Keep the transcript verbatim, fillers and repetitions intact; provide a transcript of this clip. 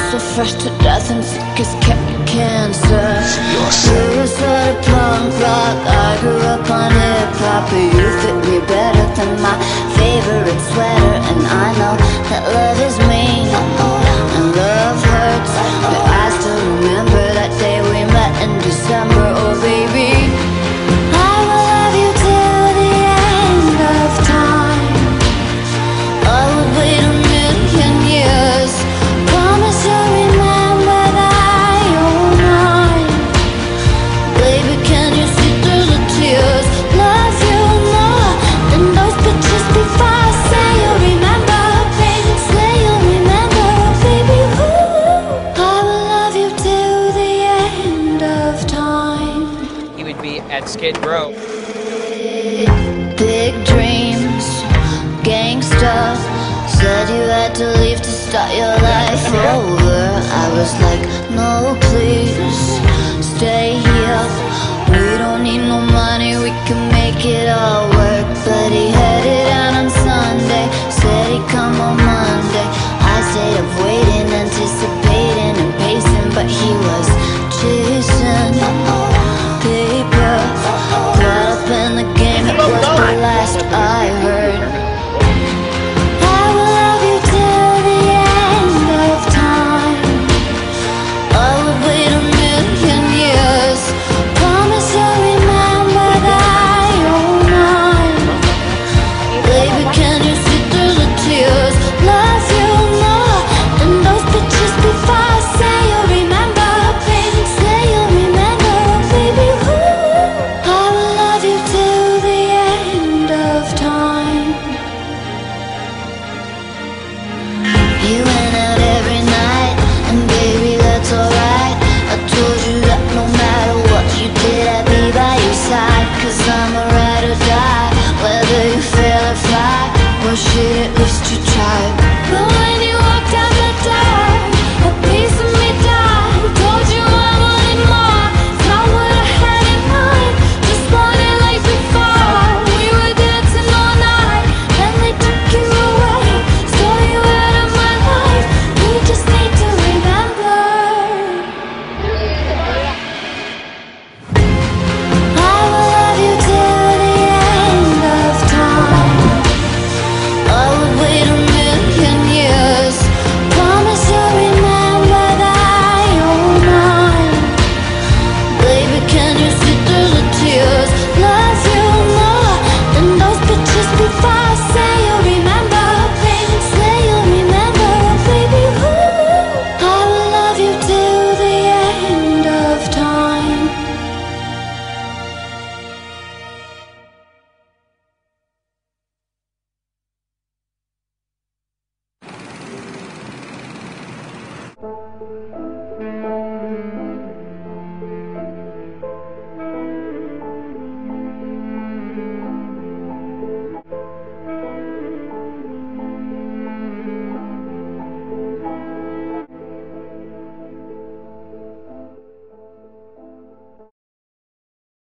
so fresh to death and sick as ca- cancer. You started punk rock, I grew up on hip-hop, but you fit me better than my favorite sweater. And I know that love is mean and love hurts, but I still remember that day we met in December. Oh baby, I will love you till the end of time. I would wait a million years. Promise you'll remember that you're mine. Baby, can you see through the tears? Love you more than those pictures before. I say you'll remember, baby. Say you'll remember, baby. Ooh, I will love you till the end of time. He would be at Skid Row. Big dreams, gangsta. Said you had to leave to start your life over. I was like, no please, stay here. We don't need no money, we can make it all work. But he headed out on Sunday, said he'd come on Monday. I stayed up waiting, anticipating and pacing, but he was chasing paper. Caught up in the game, it was the last I heard. I will love you till the end of time. I would wait a million years. Promise you'll remember that you're mine. Baby, can you see through the tears? Love you more than those pictures before. I say you'll remember, baby. Say you'll remember, baby. Ooh, I will love you till the end of time. You went out every night, and baby, that's alright. I told you that no matter what you did, I'd be by your side. Cause I'm a ride or die, whether you fail or fly. Well shit, at least you tried. But when you walked out the door, a piece of me died. Told you I wanted more, it's not what I had in mind. Just wanted like before, we were dancing all night. Then they took you away, stole you out of my life. We just need to remember. I will love you till the end of time. I would wait a million years. Promise you'll remember that you're mine. Baby, can you see through the tears? Love you more than those pictures before. I say you'll remember, baby. Say you'll remember, baby. Ooh, I will love you till the end of time.